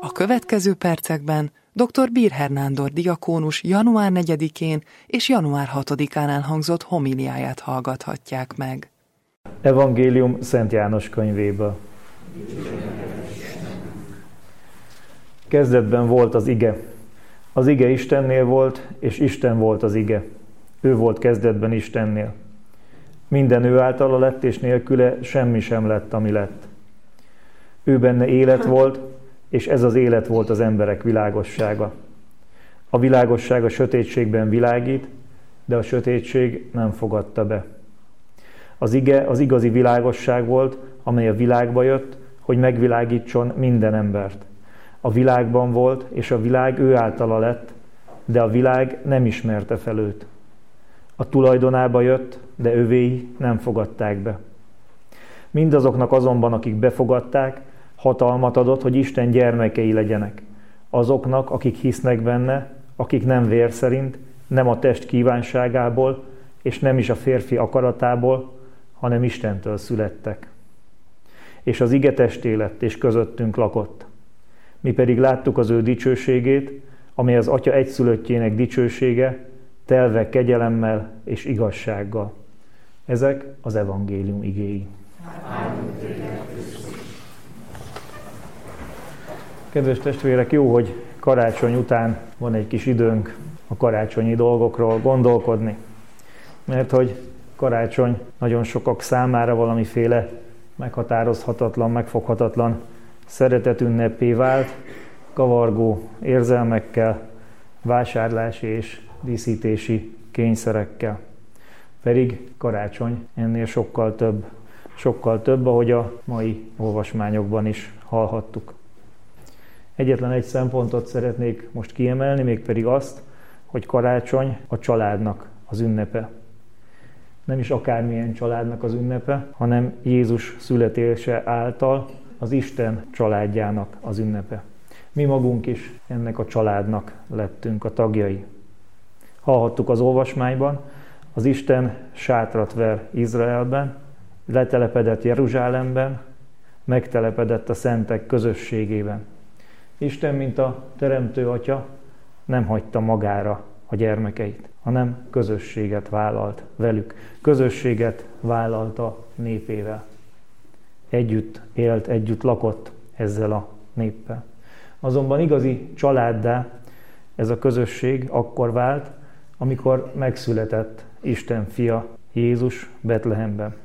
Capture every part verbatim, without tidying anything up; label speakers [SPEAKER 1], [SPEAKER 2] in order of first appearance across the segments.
[SPEAKER 1] A következő percekben dr. Birher Nándor diakónus január negyedikén és január hatodikán elhangzott homíliáját hallgathatják meg.
[SPEAKER 2] Evangélium Szent János könyvéből. Kezdetben volt az ige. Az ige Istennél volt, és Isten volt az ige. Ő volt kezdetben Istennél. Minden ő általa lett, és nélküle semmi sem lett, ami lett. Ő benne élet volt, és ez az élet volt az emberek világossága. A világosság a sötétségben világít, de a sötétség nem fogadta be. Az ige az igazi világosság volt, amely a világba jött, hogy megvilágítson minden embert. A világban volt, és a világ ő általa lett, de a világ nem ismerte fel őt. A tulajdonába jött, de övéi nem fogadták be. Mindazoknak azonban, akik befogadták, hatalmat adott, hogy Isten gyermekei legyenek. Azoknak, akik hisznek benne, akik nem vér szerint, nem a test kívánságából, és nem is a férfi akaratából, hanem Istentől születtek. És az ige testé lett, és közöttünk lakott. Mi pedig láttuk az ő dicsőségét, amely az Atya egyszülöttjének dicsősége, telve kegyelemmel és igazsággal. Ezek az evangélium igéi. Kedves testvérek, jó, hogy karácsony után van egy kis időnk a karácsonyi dolgokról gondolkodni. Mert hogy karácsony nagyon sokak számára valamiféle meghatározhatatlan, megfoghatatlan szeretetünneppé vált, kavargó érzelmekkel, vásárlási és díszítési kényszerekkel. Pedig karácsony ennél sokkal több, sokkal több, ahogy a mai olvasmányokban is hallhattuk. Egyetlen egy szempontot szeretnék most kiemelni, mégpedig azt, hogy karácsony a családnak az ünnepe. Nem is akármilyen családnak az ünnepe, hanem Jézus születése által az Isten családjának az ünnepe. Mi magunk is ennek a családnak lettünk a tagjai. Hallhattuk az olvasmányban, az Isten sátrat ver Izraelben, letelepedett Jeruzsálemben, megtelepedett a szentek közösségében. Isten, mint a teremtő atya, nem hagyta magára a gyermekeit, hanem közösséget vállalt velük. Közösséget vállalt a népével. Együtt élt, együtt lakott ezzel a néppel. Azonban igazi családdá ez a közösség akkor vált, amikor megszületett Isten fia Jézus Betlehemben.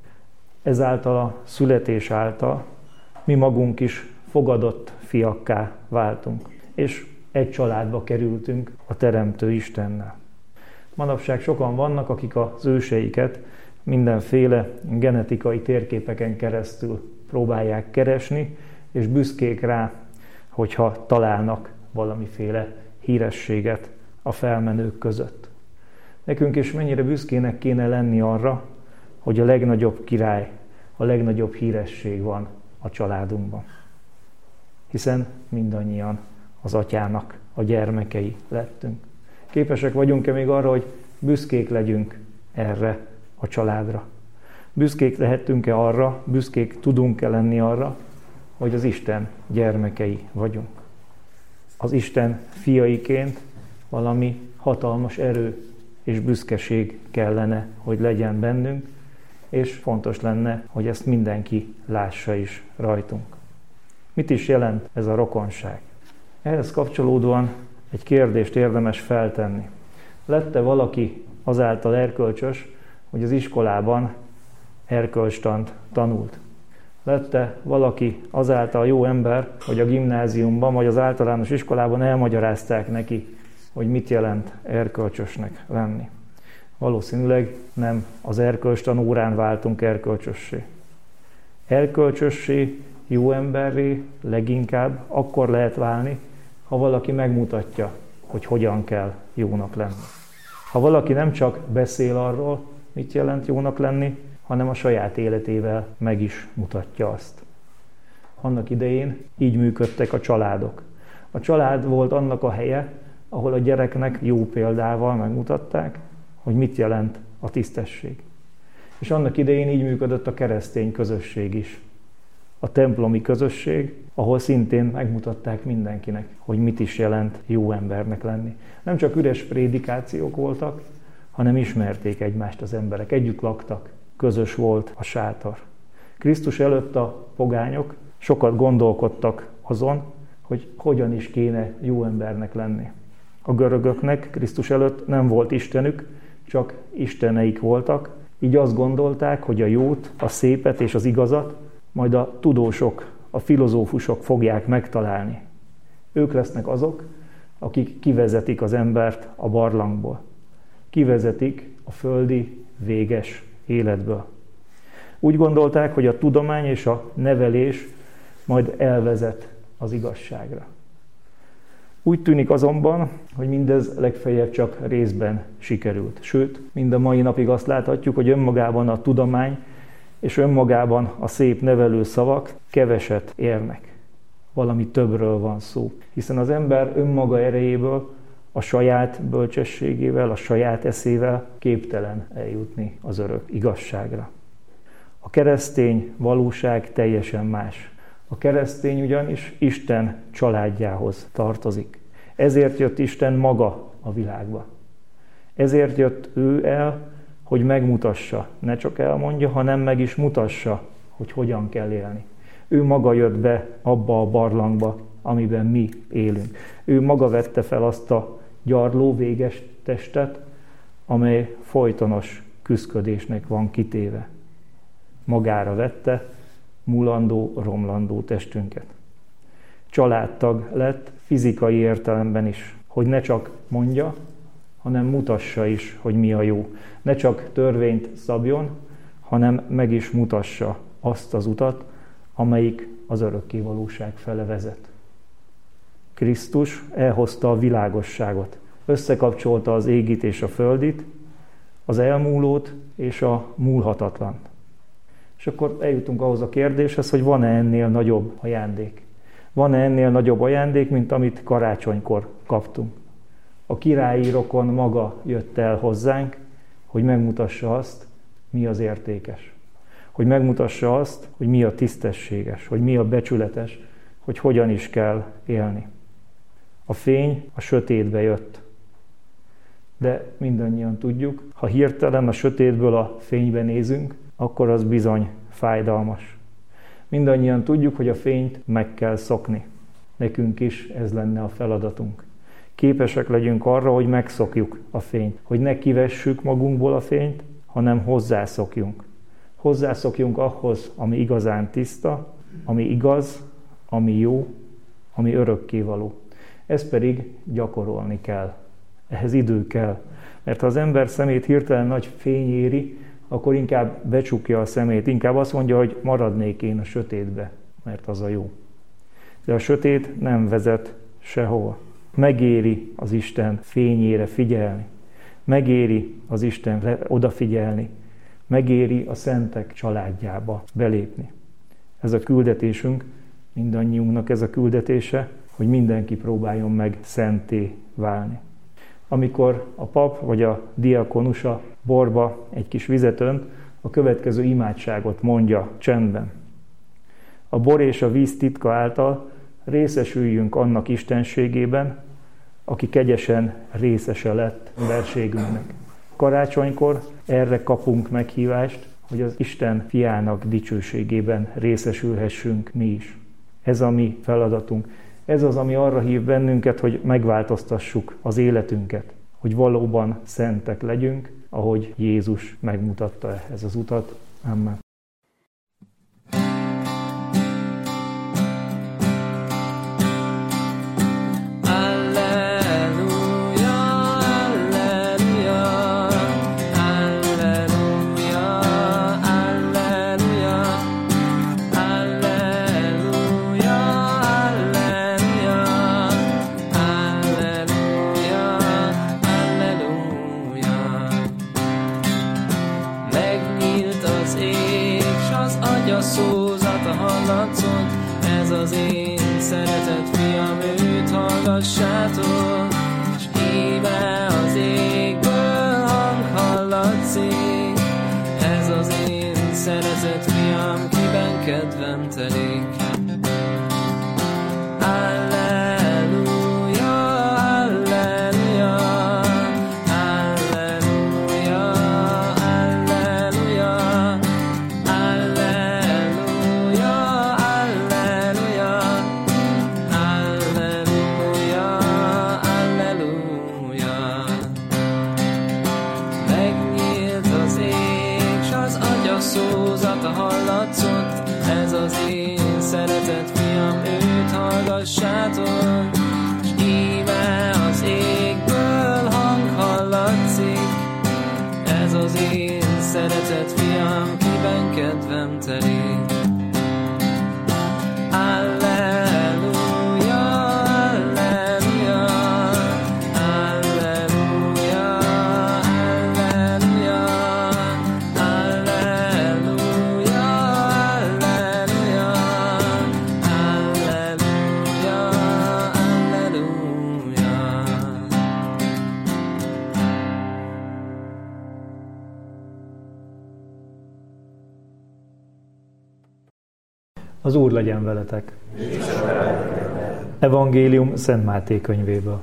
[SPEAKER 2] Ezáltal a születés által mi magunk is fogadott fiakká váltunk, és egy családba kerültünk a Teremtő Istennel. Manapság sokan vannak, akik az őseiket mindenféle genetikai térképeken keresztül próbálják keresni, és büszkék rá, hogyha találnak valamiféle hírességet a felmenők között. Nekünk is mennyire büszkének kéne lenni arra, hogy a legnagyobb király, a legnagyobb híresség van a családunkban. Hiszen mindannyian az atyának a gyermekei lettünk. Képesek vagyunk-e még arra, hogy büszkék legyünk erre a családra? Büszkék lehetünk-e arra, büszkék tudunk-e lenni arra, hogy az Isten gyermekei vagyunk? Az Isten fiaiként valami hatalmas erő és büszkeség kellene, hogy legyen bennünk, és fontos lenne, hogy ezt mindenki lássa is rajtunk. Mit is jelent ez a rokonság? Ehhez kapcsolódóan egy kérdést érdemes feltenni. Lett-e valaki azáltal erkölcsös, hogy az iskolában erkölcstant tanult? Lett-e valaki azáltal jó ember, hogy a gimnáziumban vagy az általános iskolában elmagyarázták neki, hogy mit jelent erkölcsösnek lenni? Valószínűleg nem az erkölcstan órán váltunk erkölcsössé. Erkölcsössé, jó emberré leginkább akkor lehet válni, ha valaki megmutatja, hogy hogyan kell jónak lenni. Ha valaki nem csak beszél arról, mit jelent jónak lenni, hanem a saját életével meg is mutatja azt. Annak idején így működtek a családok. A család volt annak a helye, ahol a gyereknek jó példával megmutatták, hogy mit jelent a tisztesség. És annak idején így működött a keresztény közösség is. a templomi közösség, ahol szintén megmutatták mindenkinek, hogy mit is jelent jó embernek lenni. Nem csak üres prédikációk voltak, hanem ismerték egymást az emberek, együtt laktak, közös volt a sátor. Krisztus előtt a pogányok sokat gondolkodtak azon, hogy hogyan is kéne jó embernek lenni. A görögöknek Krisztus előtt nem volt istenük, csak isteneik voltak, így azt gondolták, hogy a jót, a szépet és az igazat majd a tudósok, a filozófusok fogják megtalálni. Ők lesznek azok, akik kivezetik az embert a barlangból. Kivezetik a földi, véges életből. Úgy gondolták, hogy a tudomány és a nevelés majd elvezet az igazságra. Úgy tűnik azonban, hogy mindez legfeljebb csak részben sikerült. Sőt, mind a mai napig azt láthatjuk, hogy önmagában a tudomány és önmagában a szép nevelő szavak keveset érnek. Valami többről van szó. Hiszen az ember önmaga erejéből, a saját bölcsességével, a saját eszével képtelen eljutni az örök igazságra. A keresztény valóság teljesen más. A keresztény ugyanis Isten családjához tartozik. Ezért jött Isten maga a világba. Ezért jött ő el, hogy megmutassa, ne csak elmondja, hanem meg is mutassa, hogy hogyan kell élni. Ő maga jött be abba a barlangba, amiben mi élünk. Ő maga vette fel azt a gyarló, véges testet, amely folytonos küszködésnek van kitéve. Magára vette mulandó, romlandó testünket. Családtag lett fizikai értelemben is, hogy ne csak mondja, hanem mutassa is, hogy mi a jó. Ne csak törvényt szabjon, hanem meg is mutassa azt az utat, amelyik az örökké valóság fele vezet. Krisztus elhozta a világosságot, összekapcsolta az égit és a földit, az elmúlót és a múlhatatlant. És akkor eljutunk ahhoz a kérdéshez, hogy van-e ennél nagyobb ajándék. Van-e ennél nagyobb ajándék, mint amit karácsonykor kaptunk. A királyi rokon maga jött el hozzánk, hogy megmutassa azt, mi az értékes. Hogy megmutassa azt, hogy mi a tisztességes, hogy mi a becsületes, hogy hogyan is kell élni. A fény a sötétbe jött. De mindannyian tudjuk, ha hirtelen a sötétből a fénybe nézünk, akkor az bizony fájdalmas. Mindannyian tudjuk, hogy a fényt meg kell szokni. Nekünk is ez lenne a feladatunk. Képesek legyünk arra, hogy megszokjuk a fényt, hogy ne kivessük magunkból a fényt, hanem hozzászokjunk. Hozzászokjunk ahhoz, ami igazán tiszta, ami igaz, ami jó, ami örökkévaló. Ezt pedig gyakorolni kell. Ehhez idő kell. Mert ha az ember szemét hirtelen nagy fény éri, akkor inkább becsukja a szemét, inkább azt mondja, hogy maradnék én a sötétbe, mert az a jó. De a sötét nem vezet sehova. Megéri az Isten fényére figyelni. Megéri az Istenre odafigyelni. Megéri a szentek családjába belépni. Ez a küldetésünk, mindannyiunknak ez a küldetése, hogy mindenki próbáljon meg szenté válni. Amikor a pap vagy a diakonus a borba egy kis vizet önt, a következő imádságot mondja csendben. A bor és a víz titka által részesüljünk annak istenségében, aki kegyesen részese lett verségünknek. Karácsonykor erre kapunk meghívást, hogy az Isten fiának dicsőségében részesülhessünk mi is. Ez a mi feladatunk. Ez az, ami arra hív bennünket, hogy megváltoztassuk az életünket, hogy valóban szentek legyünk, ahogy Jézus megmutatta ez az utat. Amen.
[SPEAKER 3] Szózata hallatszott, ez az én szeretett fiam, őt hallgassátok, és íme az égből hang hallatszik, ez az én szeretett fiam, kiben kedvem telik. fiam, őt hallgassátok, s íme az égből hang hallatszik. Ez az én szeretett fiam, kiben kedvem telik. Alleluja, alleluja, alleluja, alleluja, alleluja, alleluja, alleluja, alleluja.
[SPEAKER 2] Az Úr legyen veletek. Evangélium Szent Máté könyvéből.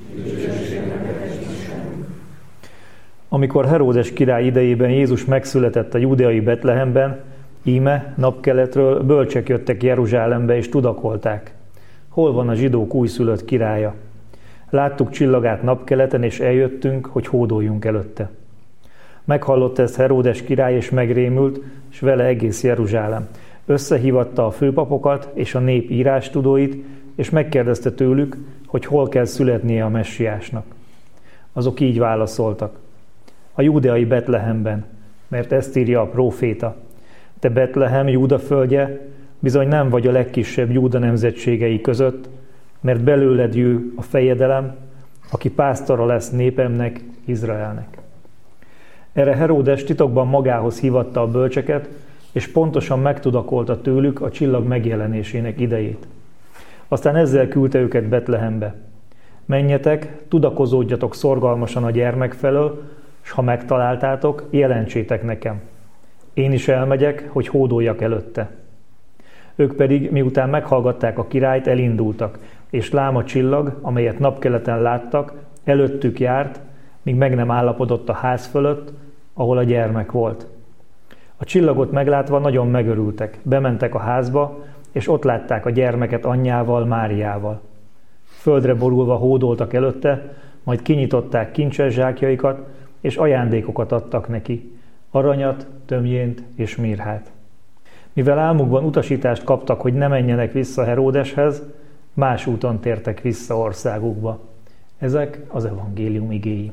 [SPEAKER 2] Amikor Heródes király idejében Jézus megszületett a júdeai Betlehemben, íme napkeletről bölcsek jöttek Jeruzsálembe és tudakolták: hol van a zsidók újszülött királya? Láttuk csillagát napkeleten, és eljöttünk, hogy hódoljunk előtte. Meghallotta ezt Heródes király, és megrémült, és vele egész Jeruzsálem. Összehívatta a főpapokat és a nép írástudóit, és megkérdezte tőlük, hogy hol kell születnie a messiásnak. Azok így válaszoltak: a júdeai Betlehemben, mert ezt írja a próféta. Te Betlehem, Júda földje, bizony nem vagy a legkisebb Júda nemzetségei között, mert belőled jő a fejedelem, aki pásztora lesz népemnek, Izraelnek. Erre Heródes titokban magához hívatta a bölcseket, és pontosan megtudakolta tőlük a csillag megjelenésének idejét. Aztán ezzel küldte őket Betlehembe. Menjetek, tudakozódjatok szorgalmasan a gyermek felől, s ha megtaláltátok, jelentsétek nekem. Én is elmegyek, hogy hódoljak előtte. Ők pedig, miután meghallgatták a királyt, elindultak, és lám a csillag, amelyet napkeleten láttak, előttük járt, míg meg nem állapodott a ház fölött, ahol a gyermek volt. A csillagot meglátva nagyon megörültek, bementek a házba, és ott látták a gyermeket anyjával, Máriával. Földre borulva hódoltak előtte, majd kinyitották kincses zsákjaikat, és ajándékokat adtak neki, aranyat, tömjént és mirhát. Mivel álmukban utasítást kaptak, hogy ne menjenek vissza Heródeshez, más úton tértek vissza országukba. Ezek az evangélium igéi.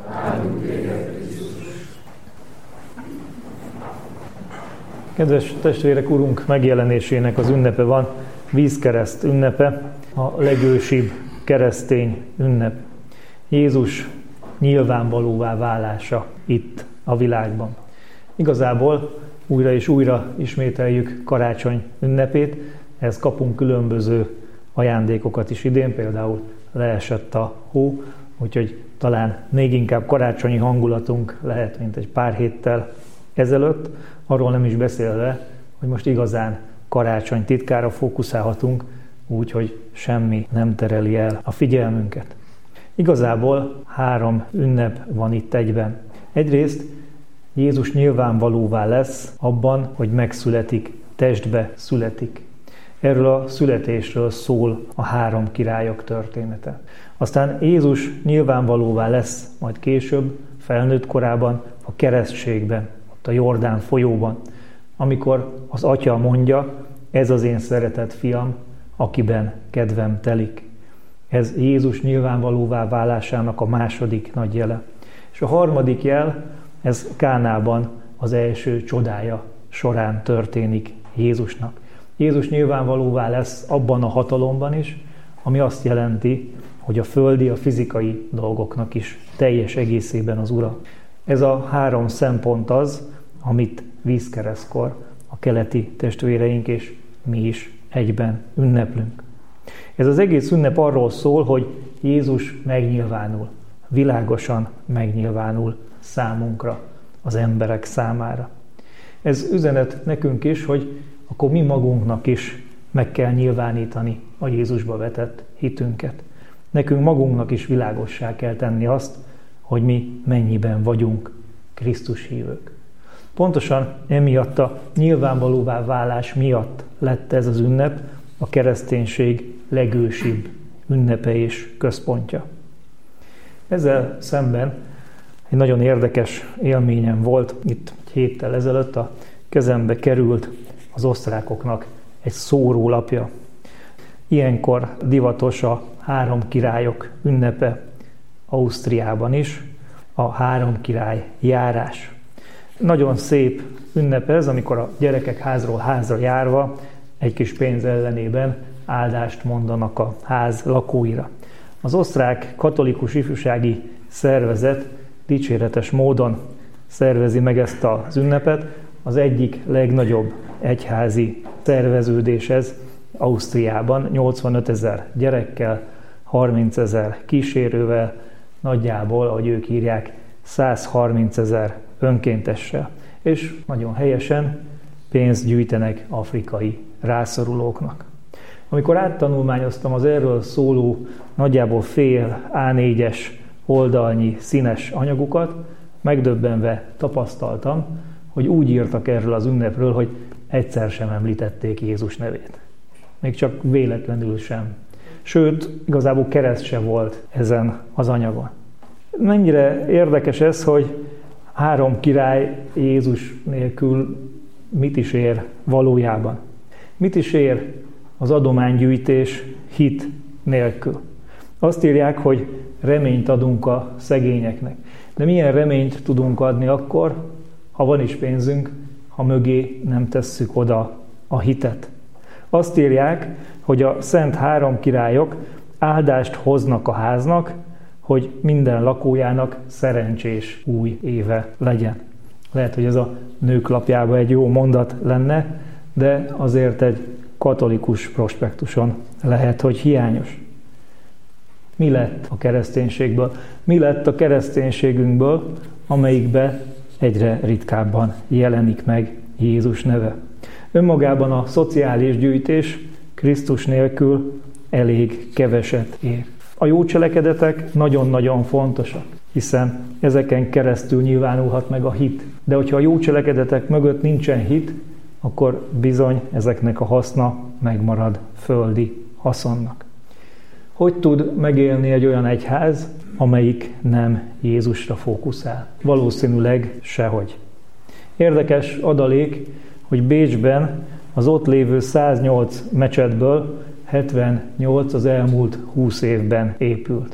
[SPEAKER 2] Kedves testvérek, Urunk megjelenésének az ünnepe van, vízkereszt ünnepe, a legősibb keresztény ünnep. Jézus nyilvánvalóvá válása itt a világban. Igazából újra és újra ismételjük karácsony ünnepét, ehhez kapunk különböző ajándékokat is idén, például leesett a hó, úgyhogy talán még inkább karácsonyi hangulatunk lehet, mint egy pár héttel ezelőtt, arról nem is beszélve, hogy most igazán karácsony titkára fókuszálhatunk, úgy, hogy semmi nem tereli el a figyelmünket. Igazából három ünnep van itt egyben. Egyrészt Jézus nyilvánvalóvá lesz abban, hogy megszületik, testbe születik. Erről a születésről szól a három királyok története. Aztán Jézus nyilvánvalóvá lesz majd később, felnőtt korában, a keresztségben, ott a Jordán folyóban, amikor az Atya mondja: ez az én szeretett fiam, akiben kedvem telik. Ez Jézus nyilvánvalóvá válásának a második nagy jele. És a harmadik jel, ez Kánában az első csodája során történik Jézusnak. Jézus nyilvánvalóvá lesz abban a hatalomban is, ami azt jelenti, hogy a földi, a fizikai dolgoknak is teljes egészében az Ura. Ez a három szempont az, amit vízkeresztkor a keleti testvéreink és mi is egyben ünneplünk. Ez az egész ünnep arról szól, hogy Jézus megnyilvánul, világosan megnyilvánul számunkra, az emberek számára. Ez üzenet nekünk is, hogy akkor mi magunknak is meg kell nyilvánítani a Jézusba vetett hitünket. Nekünk magunknak is világossá kell tenni azt, hogy mi mennyiben vagyunk Krisztus hívők. Pontosan emiatt a nyilvánvalóvá válás miatt lett ez az ünnep a kereszténység legősibb ünnepe és központja. Ezzel szemben egy nagyon érdekes élményem volt. Itt egy héttel ezelőtt a kezembe került az osztrákoknak egy szórólapja. Ilyenkor divatos a három királyok ünnepe Ausztriában is, a három király járás. Nagyon szép ünnep ez, amikor a gyerekek házról házra járva egy kis pénz ellenében áldást mondanak a ház lakóira. Az osztrák katolikus ifjúsági szervezet dicséretes módon szervezi meg ezt az ünnepet. Az egyik legnagyobb egyházi szerveződés ez Ausztriában, nyolcvanötezer gyerekkel, harmincezer kísérővel, nagyjából, ahogy ők írják, százharmincezer önkéntessel. És nagyon helyesen pénzt gyűjtenek afrikai rászorulóknak. Amikor áttanulmányoztam az erről szóló nagyjából fél á négyes oldalnyi színes anyagukat, megdöbbenve tapasztaltam, hogy úgy írtak erről az ünnepről, hogy egyszer sem említették Jézus nevét. Még csak véletlenül sem. Sőt, igazából kereszt se volt ezen az anyagon. Mennyire érdekes ez, hogy három király Jézus nélkül mit is ér valójában? Mit is ér az adománygyűjtés hit nélkül? Azt írják, hogy reményt adunk a szegényeknek. De milyen reményt tudunk adni akkor, ha van is pénzünk, ha mögé nem tesszük oda a hitet? Azt írják, hogy a szent három királyok áldást hoznak a háznak, hogy minden lakójának szerencsés új éve legyen. Lehet, hogy ez a Nők lapjában egy jó mondat lenne, de azért egy katolikus prospektuson lehet, hogy hiányos. Mi lett a kereszténységből? Mi lett a kereszténységünkből, amelyikbe egyre ritkábban jelenik meg Jézus neve? Önmagában a szociális gyűjtés Krisztus nélkül elég keveset ér. A jó cselekedetek nagyon-nagyon fontosak, hiszen ezeken keresztül nyilvánulhat meg a hit. De hogyha a jó cselekedetek mögött nincsen hit, akkor bizony ezeknek a haszna megmarad földi haszonnak. Hogy tud megélni egy olyan egyház, amelyik nem Jézusra fókuszál? Valószínűleg sehogy. Érdekes adalék, hogy Bécsben az ott lévő száznyolc mecsetből hetvennyolc az elmúlt húsz évben épült.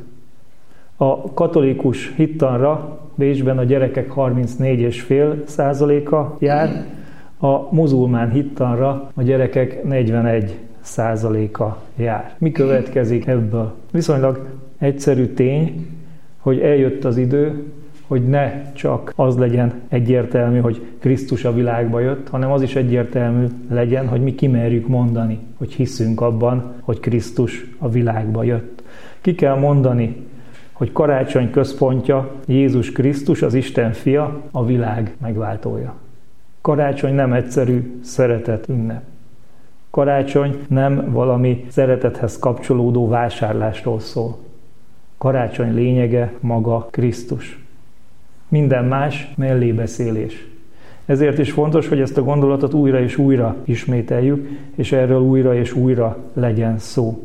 [SPEAKER 2] A katolikus hittanra Bécsben a gyerekek harmincnégy egész öt százaléka jár, a muzulmán hittanra a gyerekek negyvenegy százaléka jár. Mi következik ebből? Viszonylag egyszerű tény, hogy eljött az idő, hogy ne csak az legyen egyértelmű, hogy Krisztus a világba jött, hanem az is egyértelmű legyen, hogy mi kimerjük mondani, hogy hiszünk abban, hogy Krisztus a világba jött. Ki kell mondani, hogy karácsony központja Jézus Krisztus, az Isten fia, a világ megváltója. Karácsony nem egyszerű szeretet ünnep. Karácsony nem valami szeretethez kapcsolódó vásárlásról szól. Karácsony lényege maga Krisztus. Minden más mellébeszélés. Ezért is fontos, hogy ezt a gondolatot újra és újra ismételjük, és erről újra és újra legyen szó.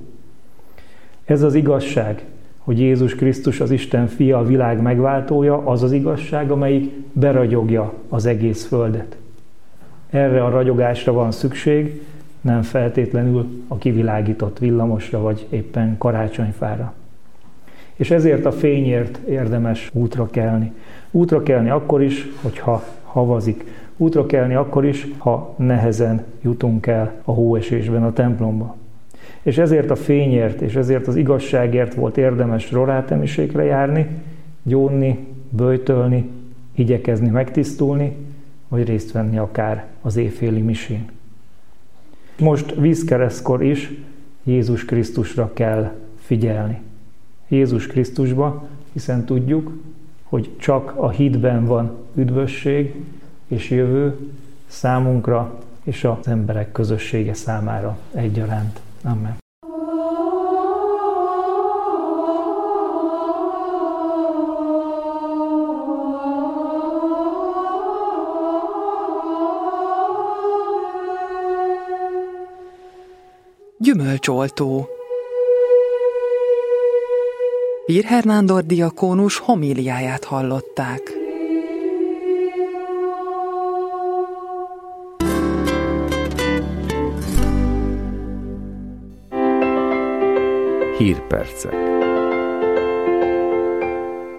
[SPEAKER 2] Ez az igazság, hogy Jézus Krisztus az Isten fia, a világ megváltója, az az igazság, amelyik beragyogja az egész földet. Erre a ragyogásra van szükség, nem feltétlenül a kivilágított villamosra, vagy éppen karácsonyfára. És ezért a fényért érdemes útra kelni. Útra kelni akkor is, hogyha havazik. Útra kelni akkor is, ha nehezen jutunk el a hóesésben a templomba. És ezért a fényért, és ezért az igazságért volt érdemes rorátemiségre járni, gyónni, böjtölni, igyekezni megtisztulni, vagy részt venni akár az éjféli misén. Most vízkeresztkor is Jézus Krisztusra kell figyelni. Jézus Krisztusba, hiszen tudjuk, hogy csak a hitben van üdvösség és jövő számunkra és az emberek közössége számára egyaránt. Amen.
[SPEAKER 1] Gyümölcsoltó. Birher Nándor diakónus homíliáját hallották.
[SPEAKER 4] Hírpercek.